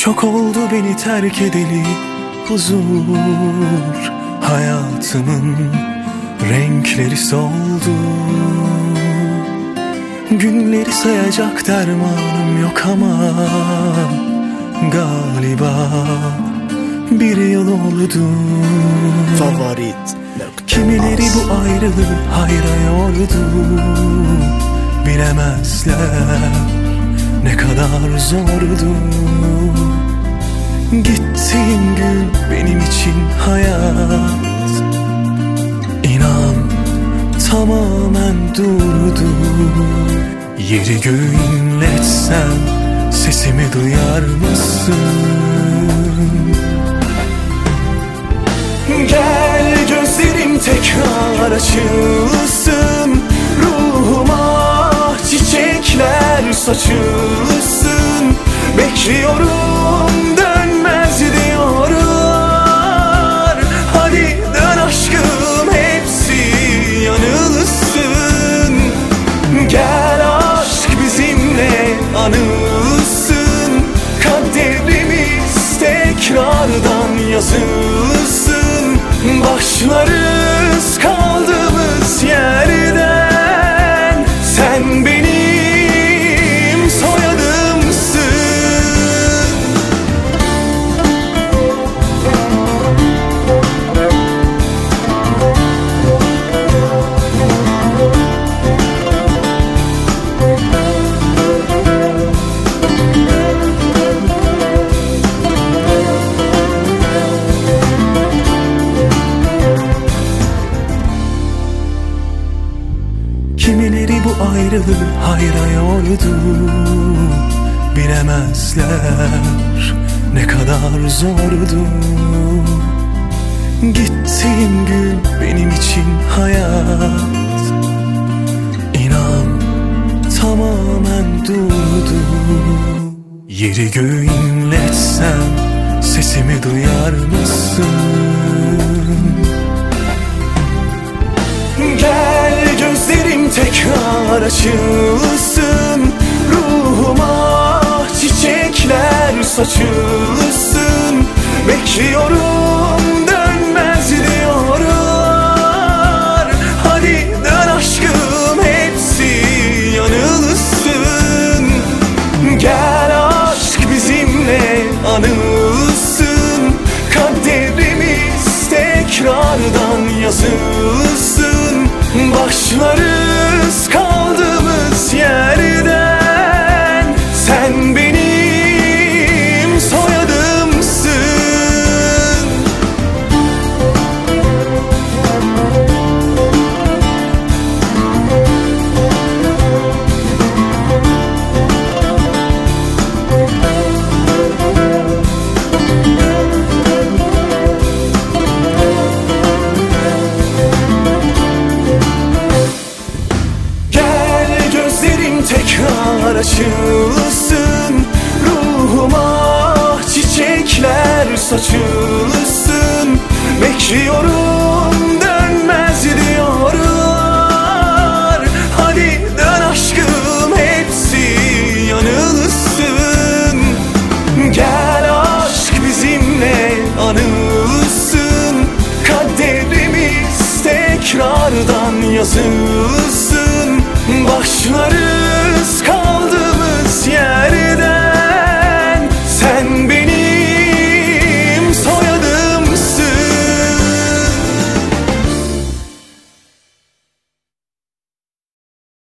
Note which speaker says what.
Speaker 1: Çok oldu beni terk edeli huzur, hayatımın renkleri soldu. Günleri sayacak dermanım yok ama galiba bir yıl oldu.
Speaker 2: Favorit.
Speaker 1: Kimileri bu ayrılığı hayra yordu. Bilemezler ne kadar zordu. Gittiğin gün benim için hayat, İnan tamamen durdu. Yeri göğü inletsem sesimi duyar mısın? Gel gözlerim tekrar açılsın, ruhuma çiçekler saçılsın. Bekliyorum dönmez diyorlar. Hadi dön aşkım, hepsi yanılsın. Gel aşk bizimle anılsın. Kaderimiz tekrardan yazılsın. Başlarız kaldığımız yerden. Sen benim soyadımsın. Kimileri bu ayrılığı hayra yordu. Bilemezler ne kadar zordu. Gittiğin gün benim için hayat, İnan tamamen durdu. Yeri göğü inletsem sesimi duyar mısın? Gel gözlerim tekrar açılsın, ruhuma çiçekler saçılsın. Bekliyorum dönmez diyorlar. Hadi dön aşkım, hepsi yanılsın. Gel aşk bizimle anılsın. Kaderimiz tekrardan yazılsın. Başlarız kaldığımız yerden. Sen benim soyadımsın. Tekrar açılsın, ruhuma çiçekler saçılsın. Bekliyorum dönmez diyorlar. Hadi dön aşkım, hepsi yanılsın. Gel aşk bizimle anılsın. Kaderimiz tekrardan yazılsın.